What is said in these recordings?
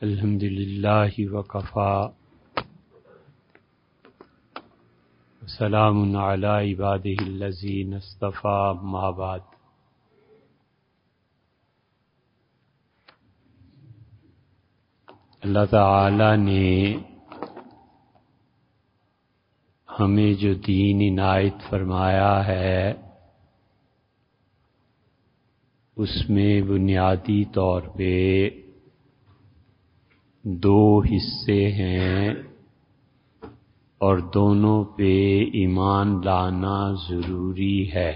الحمد للہ وکفی وسلام علی عبادہ الذین اصطفی اما بعد۔ اللہ تعالی نے ہمیں جو دین عنایت فرمایا ہے اس میں بنیادی طور پہ دو حصے ہیں اور دونوں پہ ایمان لانا ضروری ہے۔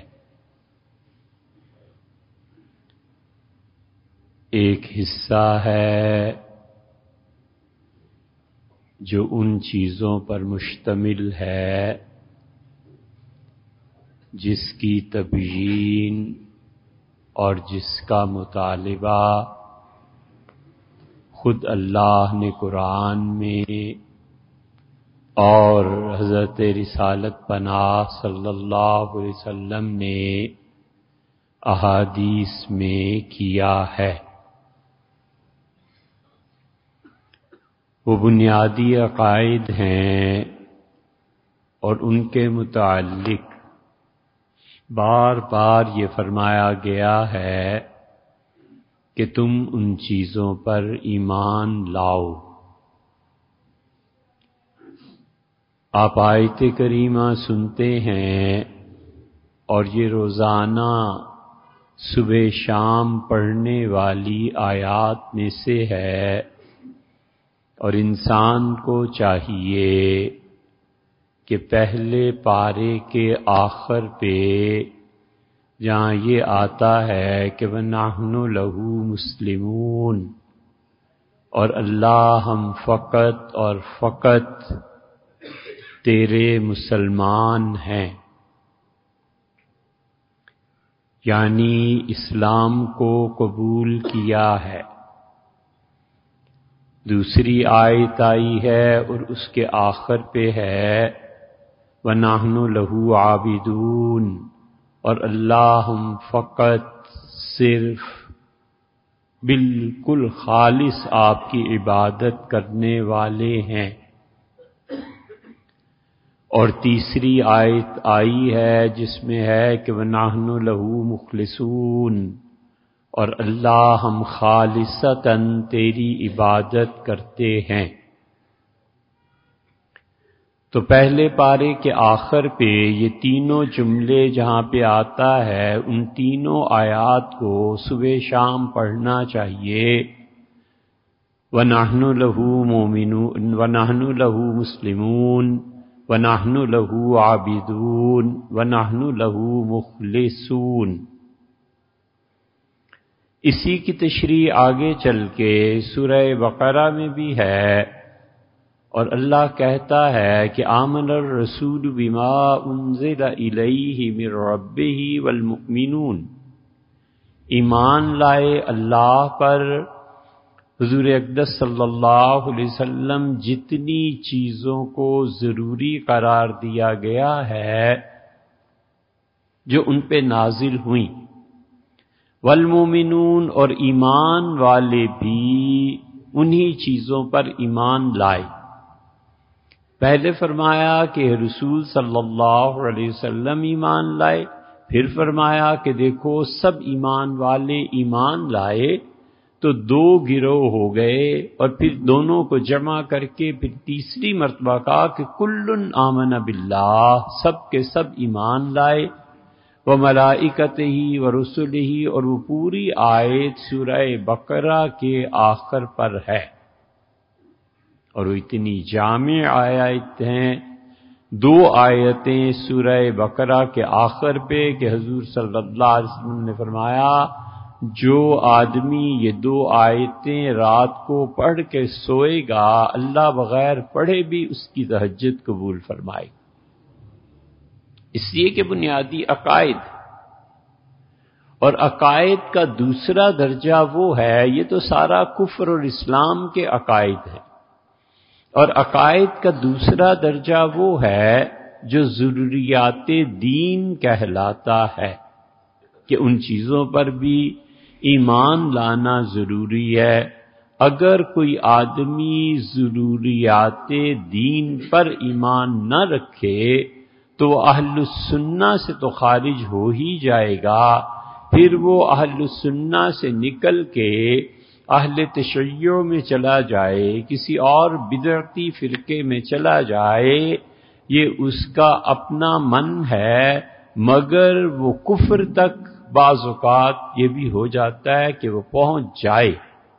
ایک حصہ ہے جو ان چیزوں پر مشتمل ہے جس کی تبیین اور جس کا مطالبہ خود اللہ نے قرآن میں اور حضرت رسالت پناہ صلی اللہ علیہ وسلم نے احادیث میں کیا ہے۔ وہ بنیادی عقائد ہیں اور ان کے متعلق بار بار یہ فرمایا گیا ہے کہ تم ان چیزوں پر ایمان لاؤ۔ آپ آیت کریمہ سنتے ہیں اور یہ روزانہ صبح شام پڑھنے والی آیات میں سے ہے، اور انسان کو چاہیے کہ پہلے پارے کے آخر پہ جہاں یہ آتا ہے کہ وَنَحْنُ لَهُ مُسْلِمُونَ، اور اللہ ہم فقط اور فقط تیرے مسلمان ہیں، یعنی اسلام کو قبول کیا ہے۔ دوسری آیت آئی ہے اور اس کے آخر پہ ہے وَنَحْنُ لَهُ عَابِدُونَ، اور اللہ ہم فقط صرف بالکل خالص آپ کی عبادت کرنے والے ہیں۔ اور تیسری آیت آئی ہے جس میں ہے کہ وَنَحْنُ لَهُ مُخْلِصُونَ، اور اللہ ہم خالصتاً تیری عبادت کرتے ہیں۔ تو پہلے پارے کے آخر پہ یہ تینوں جملے جہاں پہ آتا ہے ان تینوں آیات کو صبح شام پڑھنا چاہیے۔ وَنَحْنُ لَهُ مُؤْمِنُونَ وَنَحْنُ لَهُ مُسْلِمُونَ وَنَحْنُ لَهُ عَابِدُونَ وَنَحْنُ لَهُ مُخْلِصُونَ۔ اسی کی تشریح آگے چل کے سورہ بقرہ میں بھی ہے، اور اللہ کہتا ہے کہ آمن الرسول بما انزل الیہ من ربہ والمؤمنون، ایمان لائے اللہ پر حضور اقدس صلی اللہ علیہ وسلم جتنی چیزوں کو ضروری قرار دیا گیا ہے جو ان پہ نازل ہوئیں، والمؤمنون، اور ایمان والے بھی انہی چیزوں پر ایمان لائے۔ پہلے فرمایا کہ رسول صلی اللہ علیہ وسلم ایمان لائے، پھر فرمایا کہ دیکھو سب ایمان والے ایمان لائے، تو دو گروہ ہو گئے، اور پھر دونوں کو جمع کر کے پھر تیسری مرتبہ کہا کہ کل آمن باللہ، سب کے سب ایمان لائے، وملائکتہ ورسلہ، اور وہ پوری آیت سورہ بقرہ کے آخر پر ہے، اور وہ اتنی جامع آیت ہیں۔ دو آیتیں سورہ بقرہ کے آخر پہ کہ حضور صلی اللہ علیہ وسلم نے فرمایا جو آدمی یہ دو آیتیں رات کو پڑھ کے سوئے گا اللہ بغیر پڑھے بھی اس کی تہجد قبول فرمائے، اس لیے کہ بنیادی عقائد۔ اور عقائد کا دوسرا درجہ وہ ہے، یہ تو سارا کفر اور اسلام کے عقائد ہیں، اور عقائد کا دوسرا درجہ وہ ہے جو ضروریات دین کہلاتا ہے، کہ ان چیزوں پر بھی ایمان لانا ضروری ہے۔ اگر کوئی آدمی ضروریات دین پر ایمان نہ رکھے تو وہ اہل السنہ سے تو خارج ہو ہی جائے گا، پھر وہ اہل السنہ سے نکل کے اہل تشیع میں چلا جائے، کسی اور بدعتی فرقے میں چلا جائے، یہ اس کا اپنا من ہے، مگر وہ کفر تک بعض اوقات یہ بھی ہو جاتا ہے کہ وہ پہنچ جائے۔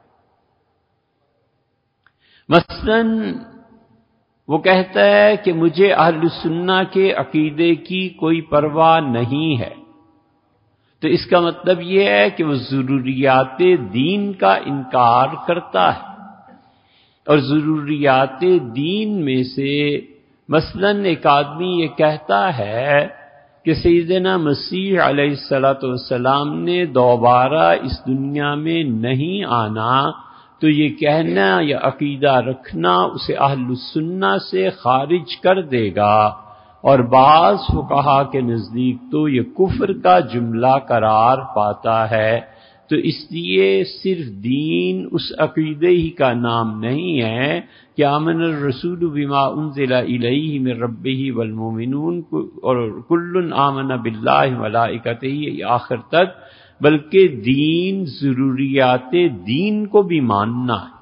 مثلا وہ کہتا ہے کہ مجھے اہل سنہ کے عقیدے کی کوئی پرواہ نہیں ہے، تو اس کا مطلب یہ ہے کہ وہ ضروریات دین کا انکار کرتا ہے، اور ضروریات دین میں سے مثلا ایک آدمی یہ کہتا ہے کہ سیدنا مسیح علیہ السلام نے دوبارہ اس دنیا میں نہیں آنا، تو یہ کہنا یا عقیدہ رکھنا اسے اہل السنہ سے خارج کر دے گا، اور بعض فقہا کے نزدیک تو یہ کفر کا جملہ قرار پاتا ہے۔ تو اس لیے صرف دین اس عقیدے ہی کا نام نہیں ہے کہ آمن الرسول بما انزل الیہ من ربہ والمؤمنون اور کل آمن باللہ وملائکتہ آخر تک، بلکہ دین ضروریات دین کو بھی ماننا ہے۔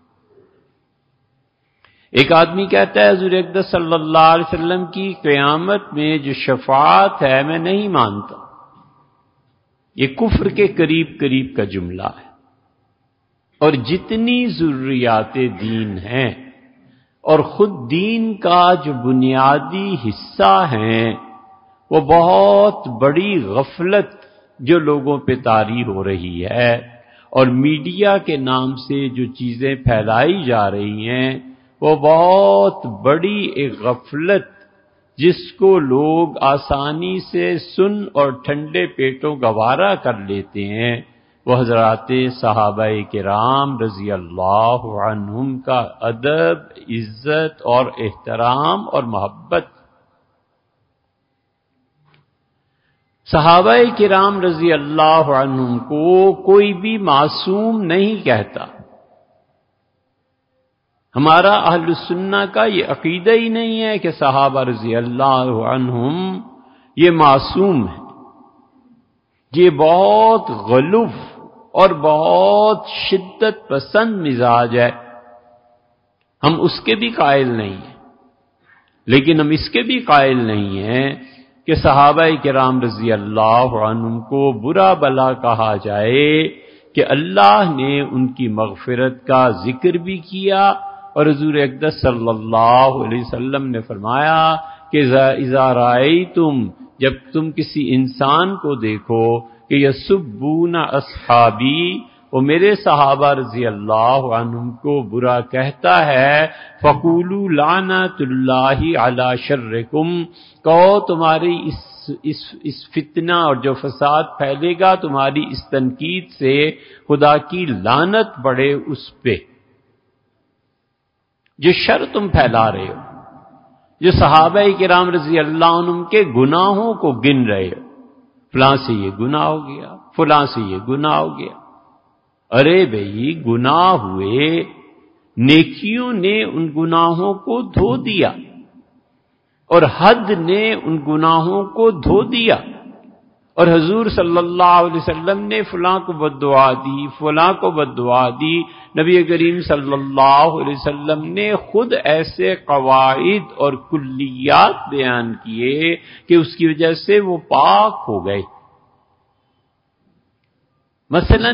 ایک آدمی کہتا ہے حضور اقدس صلی اللہ علیہ وسلم کی قیامت میں جو شفاعت ہے میں نہیں مانتا، یہ کفر کے قریب قریب کا جملہ ہے۔ اور جتنی ضروریات دین ہیں اور خود دین کا جو بنیادی حصہ ہیں، وہ بہت بڑی غفلت جو لوگوں پہ طاری ہو رہی ہے، اور میڈیا کے نام سے جو چیزیں پھیلائی جا رہی ہیں وہ بہت بڑی ایک غفلت، جس کو لوگ آسانی سے سن اور ٹھنڈے پیٹوں گوارا کر لیتے ہیں، وہ حضرات صحابہ کرام رضی اللہ عنہم کا ادب، عزت اور احترام اور محبت۔ صحابہ کرام رضی اللہ عنہم کو کوئی بھی معصوم نہیں کہتا۔ ہمارا اہل السنہ کا یہ عقیدہ ہی نہیں ہے کہ صحابہ رضی اللہ عنہم یہ معصوم ہے، یہ بہت غلوف اور بہت شدت پسند مزاج ہے، ہم اس کے بھی قائل نہیں ہیں، لیکن ہم اس کے بھی قائل نہیں ہیں کہ صحابہ کرام رضی اللہ عنہم کو برا بلا کہا جائے کہ اللہ نے ان کی مغفرت کا ذکر بھی کیا، اور حضور اقدس صلی اللہ علیہ وسلم نے فرمایا کہ اذا رأیتم، جب تم کسی انسان کو دیکھو کہ یسبون اصحابی، وہ میرے صحابہ رضی اللہ عنہم کو برا کہتا ہے، فقولوا لعنت اللہ علی شرکم، کہو تمہاری اس فتنہ اور جو فساد پھیلے گا تمہاری اس تنقید سے، خدا کی لعنت پڑے اس پہ جو شر تم پھیلا رہے ہو، جو صحابہ کرام رضی اللہ عنہم کے گناہوں کو گن رہے ہو، فلاں سے یہ گناہ ہو گیا، فلاں سے یہ گناہ ہو گیا۔ ارے بھئی گناہ ہوئے، نیکیوں نے ان گناہوں کو دھو دیا، اور حد نے ان گناہوں کو دھو دیا، اور حضور صلی اللہ علیہ وسلم نے فلاں کو بددعا دی، فلاں کو بددعا دی، نبی کریم صلی اللہ علیہ وسلم نے خود ایسے قواعد اور کلیات بیان کیے کہ اس کی وجہ سے وہ پاک ہو گئے۔ مثلا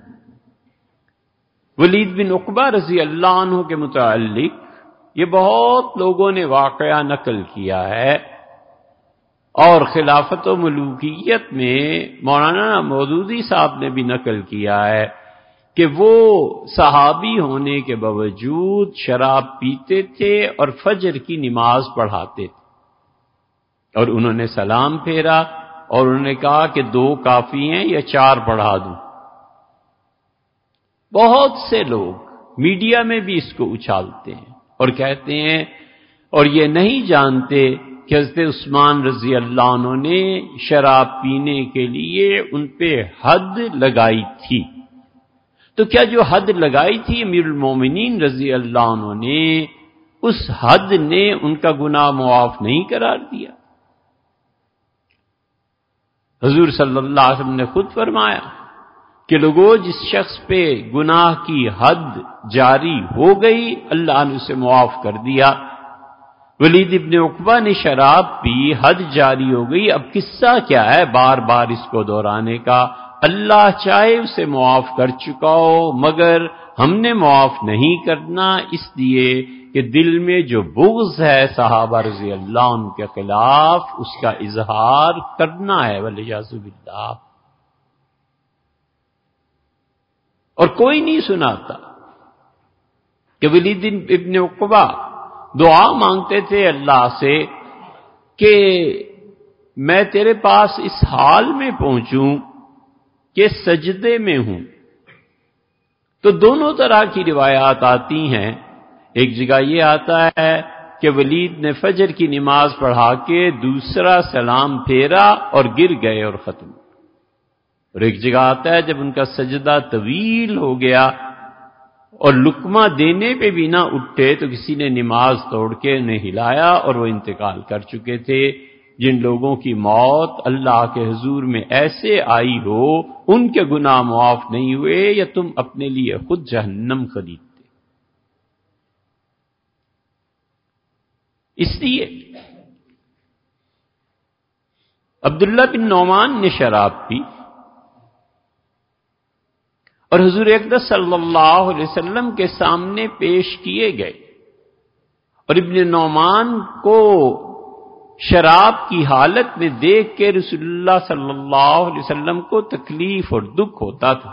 ولید بن عقبہ رضی اللہ عنہ کے متعلق یہ بہت لوگوں نے واقعہ نقل کیا ہے، اور خلافت و ملوکیت میں مولانا مودودی صاحب نے بھی نقل کیا ہے کہ وہ صحابی ہونے کے باوجود شراب پیتے تھے اور فجر کی نماز پڑھاتے تھے، اور انہوں نے سلام پھیرا اور انہوں نے کہا کہ 2 کافی ہیں یا 4 پڑھا دوں۔ بہت سے لوگ میڈیا میں بھی اس کو اچھالتے ہیں اور کہتے ہیں، اور یہ نہیں جانتے کہ حضرت عثمان رضی اللہ عنہ نے شراب پینے کے لیے ان پہ حد لگائی تھی۔ تو کیا جو حد لگائی تھی امیر المومنین رضی اللہ عنہ نے، اس حد نے ان کا گناہ معاف نہیں قرار دیا؟ حضور صلی اللہ علیہ وسلم نے خود فرمایا کہ لوگوں جس شخص پہ گناہ کی حد جاری ہو گئی اللہ نے اسے معاف کر دیا۔ ولید ابن عقبہ نے شراب پی، حد جاری ہو گئی، اب قصہ کیا ہے بار بار اس کو دہرانے کا؟ اللہ چاہے اسے معاف کر چکا ہو، مگر ہم نے معاف نہیں کرنا، اس لیے کہ دل میں جو بغض ہے صحابہ رضی اللہ عنہ کے خلاف اس کا اظہار کرنا ہے والعیاذ باللہ۔ اور کوئی نہیں سناتا کہ ولید ابن عقبہ دعا مانگتے تھے اللہ سے کہ میں تیرے پاس اس حال میں پہنچوں کہ سجدے میں ہوں۔ تو دونوں طرح کی روایات آتی ہیں، ایک جگہ یہ آتا ہے کہ ولید نے فجر کی نماز پڑھا کے دوسرا سلام پھیرا اور گر گئے اور ختم، اور ایک جگہ آتا ہے جب ان کا سجدہ طویل ہو گیا اور لقمہ دینے پہ بھی نہ اٹھے تو کسی نے نماز توڑ کے انہیں ہلایا اور وہ انتقال کر چکے تھے۔ جن لوگوں کی موت اللہ کے حضور میں ایسے آئی ہو ان کے گناہ معاف نہیں ہوئے، یا تم اپنے لیے خود جہنم خریدتے؟ اس لیے عبداللہ بن نعمان نے شراب پی اور حضور اقدس صلی اللہ علیہ وسلم کے سامنے پیش کیے گئے، اور ابن نعمان کو شراب کی حالت میں دیکھ کے رسول اللہ صلی اللہ علیہ وسلم کو تکلیف اور دکھ ہوتا تھا۔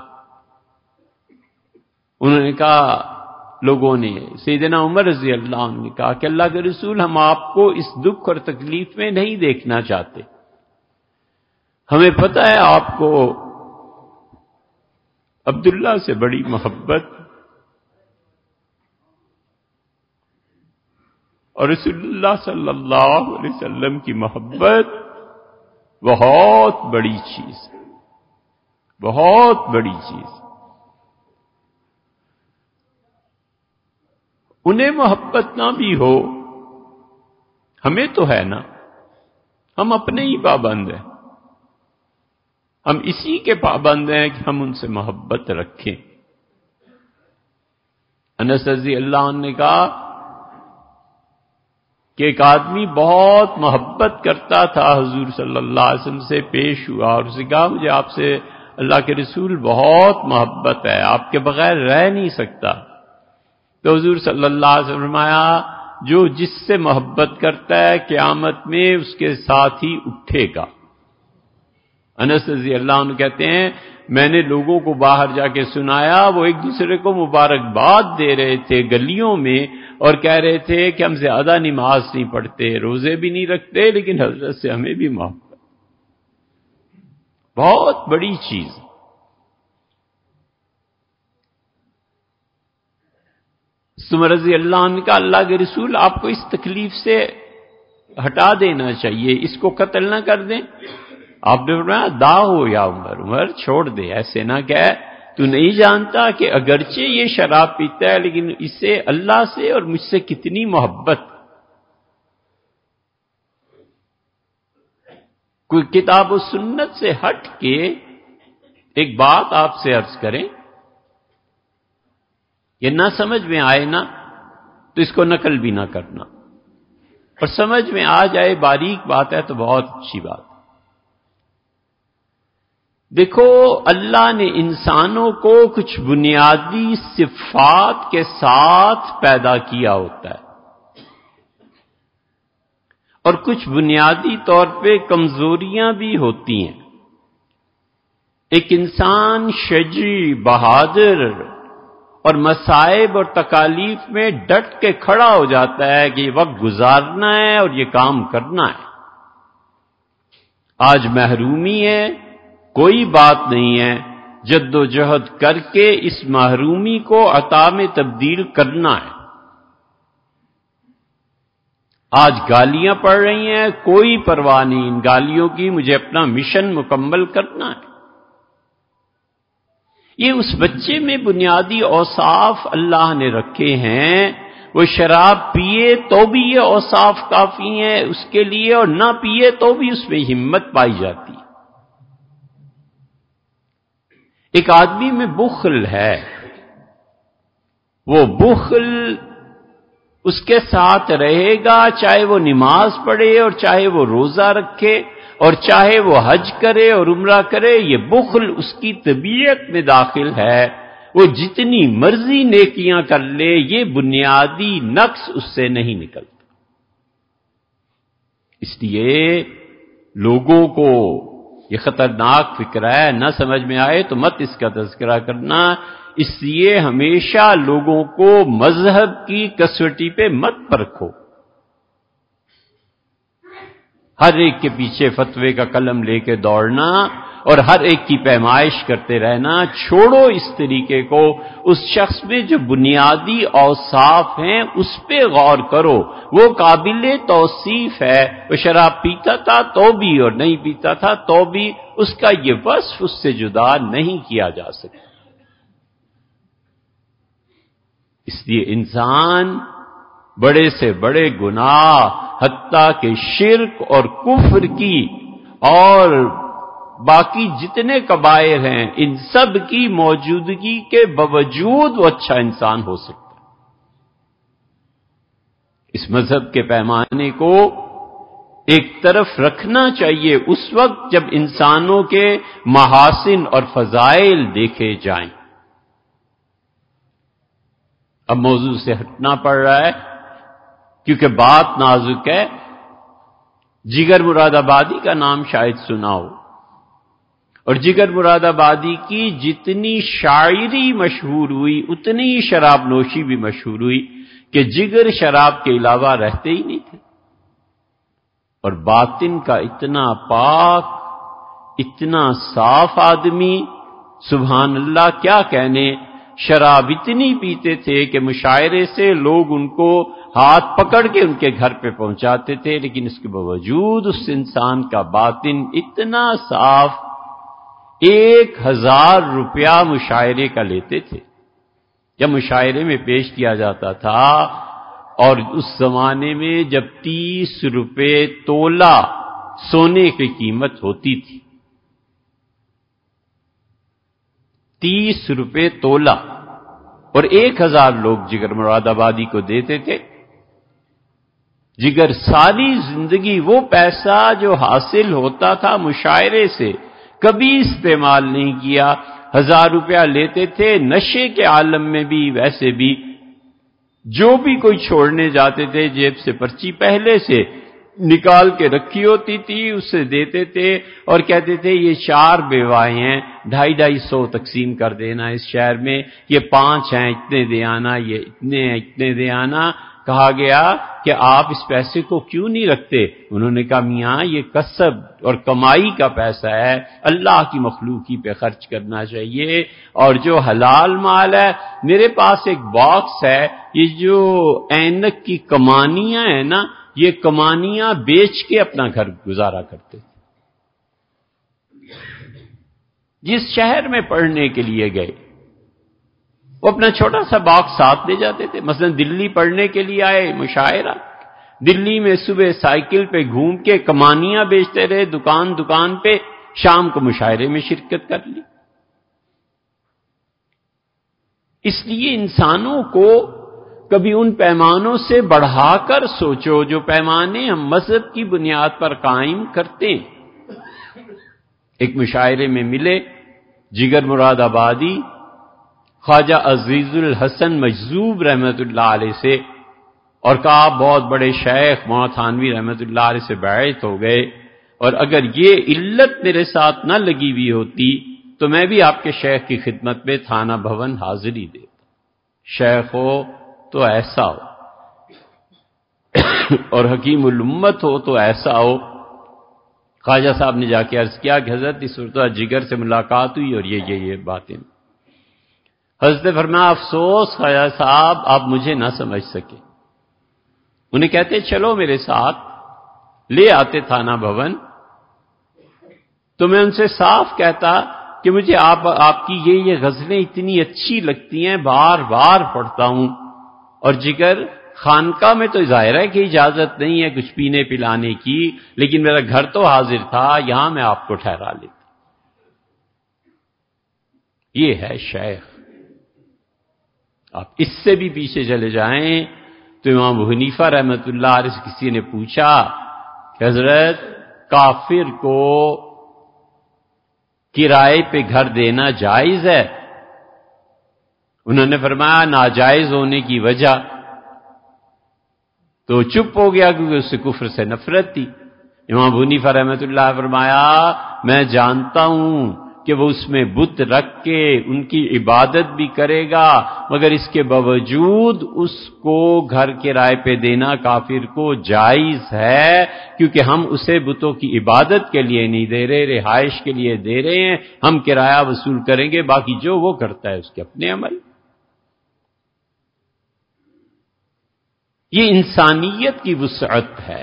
انہوں نے کہا، لوگوں نے، سیدنا عمر رضی اللہ عنہ نے کہا کہ اللہ کے رسول، ہم آپ کو اس دکھ اور تکلیف میں نہیں دیکھنا چاہتے، ہمیں پتہ ہے آپ کو عبداللہ سے بڑی محبت اور رسول اللہ صلی اللہ علیہ وسلم کی محبت بہت بڑی چیز ہے، بہت بڑی چیز۔ انہیں محبت نہ بھی ہو، ہمیں تو ہے نا، ہم اپنے ہی پابند ہیں، ہم اسی کے پابند ہیں کہ ہم ان سے محبت رکھیں۔ انس رضی اللہ عنہ نے کہا کہ ایک آدمی بہت محبت کرتا تھا حضور صلی اللہ علیہ وسلم سے، پیش ہوا اور اسے کہا مجھے آپ سے اللہ کے رسول بہت محبت ہے، آپ کے بغیر رہ نہیں سکتا۔ تو حضور صلی اللہ علیہ وسلم نے فرمایا، جو جس سے محبت کرتا ہے قیامت میں اس کے ساتھ ہی اٹھے گا۔ انس رضی اللہ عنہ کہتے ہیں میں نے لوگوں کو باہر جا کے سنایا، وہ ایک دوسرے کو مبارکباد دے رہے تھے گلیوں میں اور کہہ رہے تھے کہ ہم زیادہ نماز نہیں پڑھتے، روزے بھی نہیں رکھتے، لیکن حضرت سے ہمیں بھی محبت۔ بہت بڑی چیز۔ عمر رضی اللہ عنہ کا اللہ کے رسول آپ کو اس تکلیف سے ہٹا دینا چاہیے، اس کو قتل نہ کر دیں۔ آپ نے فرمایا دا ہو یا عمر، عمر چھوڑ دے، ایسے نہ کہہ، تو نہیں جانتا کہ اگرچہ یہ شراب پیتا ہے لیکن اسے اللہ سے اور مجھ سے کتنی محبت۔ کوئی کتاب و سنت سے ہٹ کے ایک بات آپ سے عرض کریں، یہ نہ سمجھ میں آئے نا تو اس کو نقل بھی نہ کرنا، اور سمجھ میں آ جائے باریک بات ہے تو بہت اچھی بات۔ دیکھو اللہ نے انسانوں کو کچھ بنیادی صفات کے ساتھ پیدا کیا ہوتا ہے، اور کچھ بنیادی طور پہ کمزوریاں بھی ہوتی ہیں۔ ایک انسان شجاع، بہادر اور مصائب اور تکالیف میں ڈٹ کے کھڑا ہو جاتا ہے کہ یہ وقت گزارنا ہے اور یہ کام کرنا ہے۔ آج محرومی ہے، کوئی بات نہیں ہے، جد و جہد کر کے اس محرومی کو عطا میں تبدیل کرنا ہے۔ آج گالیاں پڑ رہی ہیں، کوئی پرواہ نہیں ان گالیوں کی، مجھے اپنا مشن مکمل کرنا ہے۔ یہ اس بچے میں بنیادی اوصاف اللہ نے رکھے ہیں، وہ شراب پیے تو بھی یہ اوصاف کافی ہیں اس کے لیے، اور نہ پیے تو بھی اس میں ہمت پائی جاتی ہے۔ ایک آدمی میں بخل ہے، وہ بخل اس کے ساتھ رہے گا، چاہے وہ نماز پڑھے اور چاہے وہ روزہ رکھے اور چاہے وہ حج کرے اور عمرہ کرے، یہ بخل اس کی طبیعت میں داخل ہے۔ وہ جتنی مرضی نیکیاں کر لے، یہ بنیادی نقص اس سے نہیں نکلتا۔ اس لیے لوگوں کو یہ خطرناک فکر ہے، نہ سمجھ میں آئے تو مت اس کا تذکرہ کرنا۔ اس لیے ہمیشہ لوگوں کو مذہب کی کسوٹی پہ مت پرکھو، ہر ایک کے پیچھے فتوے کا قلم لے کے دوڑنا اور ہر ایک کی پیمائش کرتے رہنا چھوڑو۔ اس طریقے کو اس شخص میں جو بنیادی اوصاف ہیں اس پہ غور کرو، وہ قابل توصیف ہے۔ وہ شراب پیتا تھا تو بھی اور نہیں پیتا تھا تو بھی، اس کا یہ وصف اس سے جدا نہیں کیا جا سکتا۔ اس لیے انسان بڑے سے بڑے گناہ حتیٰ کہ شرک اور کفر کی اور باقی جتنے کبائر ہیں ان سب کی موجودگی کے باوجود وہ اچھا انسان ہو سکتا ہے۔ اس مذہب کے پیمانے کو ایک طرف رکھنا چاہیے اس وقت جب انسانوں کے محاسن اور فضائل دیکھے جائیں۔ اب موضوع سے ہٹنا پڑ رہا ہے کیونکہ بات نازک ہے۔ جگر مراد آبادی کا نام شاید سنا ہو، اور جگر مراد آبادی کی جتنی شاعری مشہور ہوئی اتنی ہی شراب نوشی بھی مشہور ہوئی کہ جگر شراب کے علاوہ رہتے ہی نہیں تھے، اور باطن کا اتنا پاک اتنا صاف آدمی، سبحان اللہ کیا کہنے، شراب اتنی پیتے تھے کہ مشاعرے سے لوگ ان کو ہاتھ پکڑ کے ان کے گھر پہ پہنچاتے تھے، لیکن اس کے باوجود اس انسان کا باطن اتنا صاف، 1000 روپیہ مشاعرے کا لیتے تھے جب مشاعرے میں پیش کیا جاتا تھا، اور اس زمانے میں جب 30 روپے تولہ سونے کی قیمت ہوتی تھی، 30 روپے تولہ، اور 1000 لوگ جگر مراد آبادی کو دیتے تھے۔ جگر ساری زندگی وہ پیسہ جو حاصل ہوتا تھا مشاعرے سے کبھی استعمال نہیں کیا، 1000 روپیہ لیتے تھے، نشے کے عالم میں بھی ویسے بھی جو بھی کوئی چھوڑنے جاتے تھے جیب سے پرچی پہلے سے نکال کے رکھی ہوتی تھی، اسے دیتے تھے اور کہتے تھے یہ 4 بیوائیں ہیں، 250 تقسیم کر دینا اس شہر میں، یہ 5 ہیں اتنے دے آنا، یہ اتنے ہیں اتنے دے آنا۔ کہا گیا کہ آپ اس پیسے کو کیوں نہیں رکھتے؟ انہوں نے کہا میاں یہ کسب اور کمائی کا پیسہ ہے، اللہ کی مخلوقی پہ خرچ کرنا چاہیے، اور جو حلال مال ہے، میرے پاس ایک باکس ہے، یہ جو اینک کی کمانیاں ہیں نا، یہ کمانیاں بیچ کے اپنا گھر گزارا کرتے تھے۔ جس شہر میں پڑھنے کے لیے گئے وہ اپنا چھوٹا سا باکس ساتھ لے جاتے تھے۔ مثلا دلی پڑھنے کے لیے آئے، مشاعرہ، دلی میں صبح سائیکل پہ گھوم کے کمانیاں بیچتے رہے دکان دکان پہ، شام کو مشاعرے میں شرکت کر لی۔ اس لیے انسانوں کو کبھی ان پیمانوں سے بڑھا کر سوچو جو پیمانے ہم مذہب کی بنیاد پر قائم کرتے ہیں۔ ایک مشاعرے میں ملے جگر مراد آبادی خواجہ عزیز الحسن مجذوب رحمت اللہ علیہ سے، اور کہا بہت بڑے شیخ مولانا تھانوی رحمت اللہ علیہ سے بیعت ہو گئے، اور اگر یہ علت میرے ساتھ نہ لگی ہوئی ہوتی تو میں بھی آپ کے شیخ کی خدمت میں تھانہ بھون حاضری دیتا۔ شیخ ہو تو ایسا ہو اور حکیم الامت ہو تو ایسا ہو۔ خواجہ صاحب نے جا کے عرض کیا کہ حضرت اس صورت جگر سے ملاقات ہوئی اور یہ باتیں۔ حضرت فرمایا افسوس خواجہ صاحب آپ مجھے نہ سمجھ سکے۔ انہیں کہتے چلو میرے ساتھ، لے آتے تھانہ بھون، تو میں ان سے صاف کہتا کہ کہ مجھے آپ کی یہ غزلیں اتنی اچھی لگتی ہیں، بار بار پڑھتا ہوں، اور جگر خانقاہ میں تو ظاہر ہے کہ اجازت نہیں ہے کچھ پینے پلانے کی، لیکن میرا گھر تو حاضر تھا، یہاں میں آپ کو ٹھہرا لیتا۔ یہ ہے شیخ۔ آپ اس سے بھی پیچھے چلے جائیں تو امام ابو حنیفہ رحمۃ اللہ علیہ سے کسی نے پوچھا کہ حضرت کافر کو کرائے پہ گھر دینا جائز ہے؟ انہوں نے فرمایا ناجائز ہونے کی وجہ، تو چپ ہو گیا کیونکہ اس سے کفر سے نفرت تھی۔ امام ابو حنیفہ رحمۃ اللہ فرمایا میں جانتا ہوں کہ وہ اس میں بت رکھ کے ان کی عبادت بھی کرے گا، مگر اس کے باوجود اس کو گھر کرائے پہ دینا کافر کو جائز ہے، کیونکہ ہم اسے بتوں کی عبادت کے لیے نہیں دے رہے، رہائش کے لیے دے رہے ہیں، ہم کرایہ وصول کریں گے، باقی جو وہ کرتا ہے اس کے اپنے عمل۔ یہ انسانیت کی وسعت ہے۔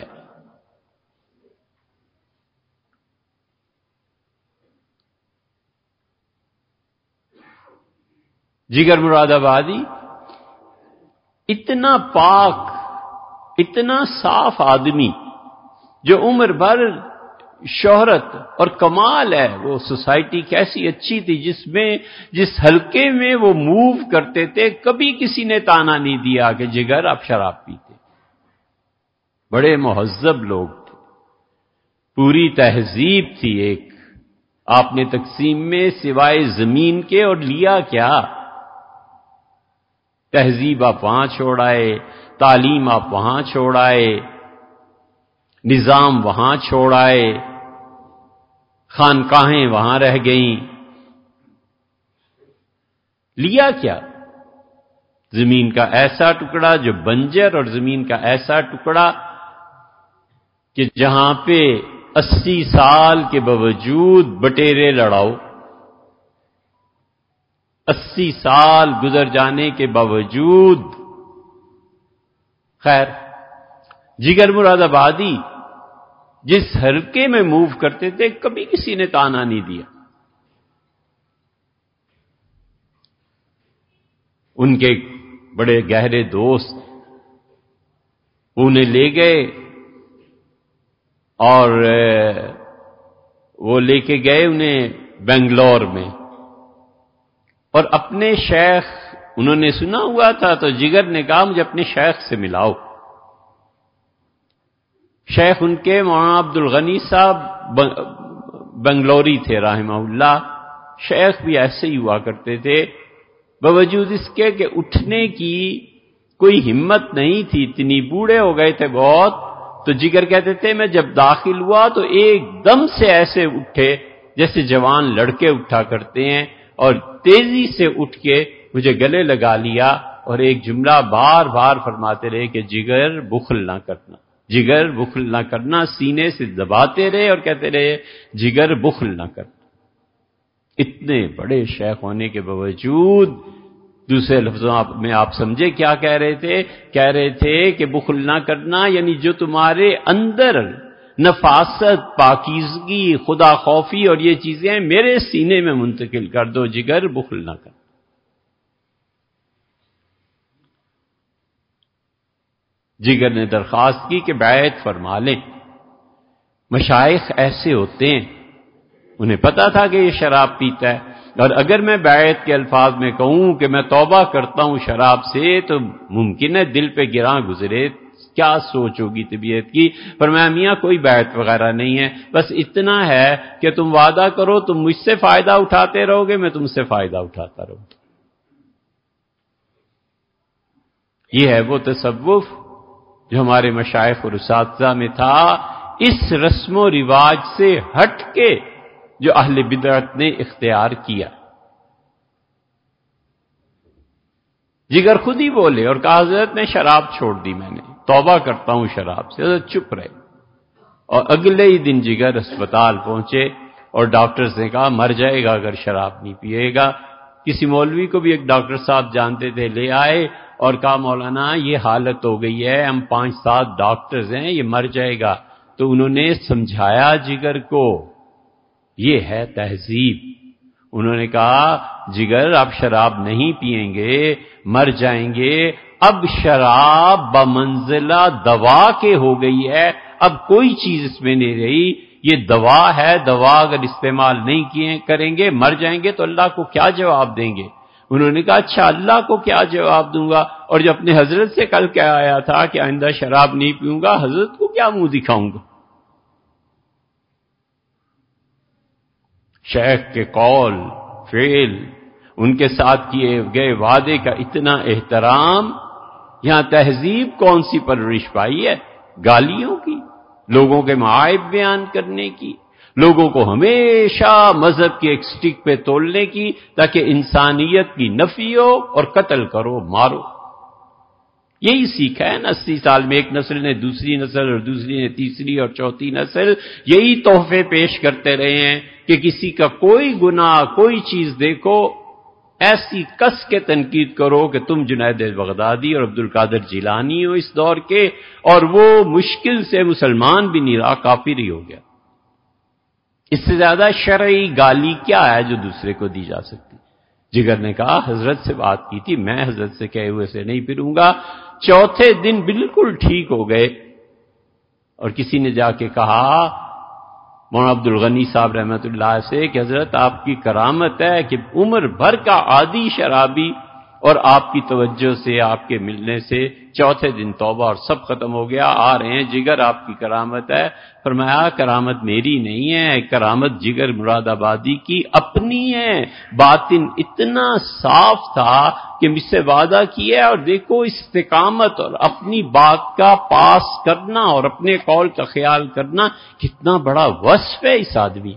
جگر مراد آبادی اتنا پاک، اتنا صاف آدمی جو عمر بھر شہرت اور کمال ہے، وہ سوسائٹی کیسی اچھی تھی جس حلقے میں وہ موو کرتے تھے، کبھی کسی نے تانا نہیں دیا کہ جگر آپ شراب پیتے، بڑے مہذب لوگ تھے، پوری تہذیب تھی۔ ایک آپ نے تقسیم میں سوائے زمین کے اور لیا کیا؟ تہذیب آپ وہاں چھوڑ آئے، تعلیم آپ وہاں چھوڑ آئے، نظام وہاں چھوڑ آئے، خانقاہیں وہاں رہ گئیں، لیا کیا؟ زمین کا ایسا ٹکڑا جو بنجر، اور زمین کا ایسا ٹکڑا کہ جہاں پہ 80 سال کے باوجود بٹیرے لڑاؤ، 80 سال گزر جانے کے باوجود۔ خیر، جگر مراد آبادی جس حلقے میں موو کرتے تھے کبھی کسی نے تانا نہیں دیا۔ ان کے بڑے گہرے دوست انہیں لے گئے اور وہ لے کے گئے انہیں بنگلور میں، اور اپنے شیخ انہوں نے سنا ہوا تھا، تو جگر نے کہا مجھے اپنے شیخ سے ملاؤ۔ شیخ ان کے مولانا عبد الغنی صاحب بنگلوری تھے رحمہ اللہ۔ شیخ بھی ایسے ہی ہوا کرتے تھے، باوجود اس کے کہ اٹھنے کی کوئی ہمت نہیں تھی، اتنی بوڑھے ہو گئے تھے بہت، تو جگر کہتے تھے میں جب داخل ہوا تو ایک دم سے ایسے اٹھے جیسے جوان لڑکے اٹھا کرتے ہیں، اور تیزی سے اٹھ کے مجھے گلے لگا لیا، اور ایک جملہ بار بار فرماتے رہے کہ جگر بخل نہ کرنا، جگر بخل نہ کرنا، سینے سے دباتے رہے اور کہتے رہے جگر بخل نہ کرنا۔ اتنے بڑے شیخ ہونے کے باوجود دوسرے لفظوں میں آپ سمجھے کیا کہہ رہے تھے؟ کہہ رہے تھے کہ بخل نہ کرنا یعنی جو تمہارے اندر نفاست، پاکیزگی، خدا خوفی اور یہ چیزیں میرے سینے میں منتقل کر دو، جگر بخل نہ کرنا۔ جگر نے درخواست کی کہ بیعت فرما لیں۔ مشائخ ایسے ہوتے ہیں، انہیں پتا تھا کہ یہ شراب پیتا ہے، اور اگر میں بیعت کے الفاظ میں کہوں کہ میں توبہ کرتا ہوں شراب سے، تو ممکن ہے دل پہ گراں گزرے، کیا سوچ ہوگی طبیعت کی۔ فرمایا میاں کوئی بیعت وغیرہ نہیں ہے، بس اتنا ہے کہ تم وعدہ کرو تم مجھ سے فائدہ اٹھاتے رہو گے، میں تم سے فائدہ اٹھاتا رہوں گا۔ یہ ہے وہ تصوف جو ہمارے مشائخ اور اساتذہ میں تھا، اس رسم و رواج سے ہٹ کے جو اہل بدعت نے اختیار کیا۔ جگر خود ہی بولے اور کہا حضرت میں شراب چھوڑ دی، میں نے توبہ کرتا ہوں شراب سے۔ حضرت چپ رہے، اور اگلے ہی دن جگر اسپتال پہنچے اور ڈاکٹرز نے کہا مر جائے گا اگر شراب نہیں پیے گا۔ کسی مولوی کو بھی ایک ڈاکٹر صاحب جانتے تھے، لے آئے اور کہا مولانا یہ حالت ہو گئی ہے، ہم 5-7 ڈاکٹرز ہیں، یہ مر جائے گا۔ تو انہوں نے سمجھایا جگر کو، یہ ہے تہذیب۔ انہوں نے کہا جگر آپ شراب نہیں پیئیں گے، مر جائیں گے، اب شراب بمنزلہ دوا کے ہو گئی ہے، اب کوئی چیز اس میں نہیں رہی، یہ دوا ہے، دوا اگر استعمال نہیں کریں گے مر جائیں گے تو اللہ کو کیا جواب دیں گے؟ انہوں نے کہا اچھا اللہ کو کیا جواب دوں گا، اور جو اپنے حضرت سے کل کہہ آیا تھا کہ آئندہ شراب نہیں پیوں گا، حضرت کو کیا منہ دکھاؤں گا؟ شیخ کے قول، فعل، ان کے ساتھ کیے گئے وعدے کا اتنا احترام، یہاں تہذیب کون سی پرورش پائی ہے؟ گالیوں کی، لوگوں کے معائب بیان کرنے کی، لوگوں کو ہمیشہ مذہب کے ایک سٹک پہ تولنے کی، تاکہ انسانیت کی نفی ہو اور قتل کرو، مارو۔ یہی سیکھا ہے نا، 80 سال میں ایک نسل نے دوسری نسل اور دوسری نے تیسری اور چوتھی نسل یہی تحفے پیش کرتے رہے ہیں کہ کسی کا کوئی گناہ کوئی چیز دیکھو ایسی کس کے تنقید کرو کہ تم جنید بغدادی اور عبد القادر جیلانی ہو اس دور کے، اور وہ مشکل سے مسلمان بھی نہیں رہا، کافر ہی ہو گیا۔ اس سے زیادہ شرعی گالی کیا ہے جو دوسرے کو دی جا سکتی؟ جگر نے کہا حضرت سے بات کی تھی، میں حضرت سے کہے ہوئے سے نہیں پھروں گا۔ چوتھے دن بالکل ٹھیک ہو گئے، اور کسی نے جا کے کہا مولانا عبد الغنی صاحب رحمۃ اللہ سے کہ حضرت آپ کی کرامت ہے کہ عمر بھر کا عادی شرابی، اور آپ کی توجہ سے، آپ کے ملنے سے چوتھے دن توبہ اور سب ختم ہو گیا، آ رہے ہیں، جگر آپ کی کرامت ہے۔ فرمایا کرامت میری نہیں ہے، کرامت جگر مراد آبادی کی اپنی ہے۔ باطن اتنا صاف تھا کہ مجھ سے وعدہ کیا، اور دیکھو استقامت اور اپنی بات کا پاس کرنا اور اپنے قول کا خیال کرنا کتنا بڑا وصف ہے اس آدمی۔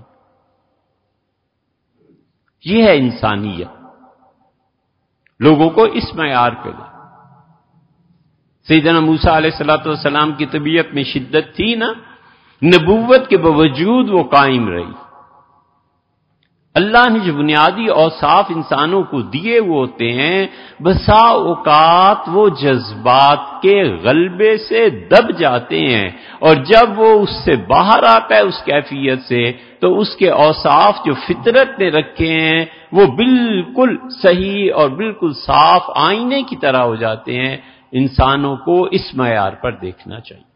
یہ ہے انسانیت، لوگوں کو اس معیار پہ لے۔ سیدنا موسیٰ علیہ السلام کی طبیعت میں شدت تھی نا، نبوت کے باوجود وہ قائم رہی۔ اللہ نے جو بنیادی اوصاف انسانوں کو دیے وہ ہوتے ہیں، بسا اوقات وہ جذبات کے غلبے سے دب جاتے ہیں، اور جب وہ اس سے باہر آتا ہے اس کیفیت سے، تو اس کے اوصاف جو فطرت نے رکھے ہیں وہ بالکل صحیح اور بالکل صاف آئینے کی طرح ہو جاتے ہیں۔ انسانوں کو اس معیار پر دیکھنا چاہیے۔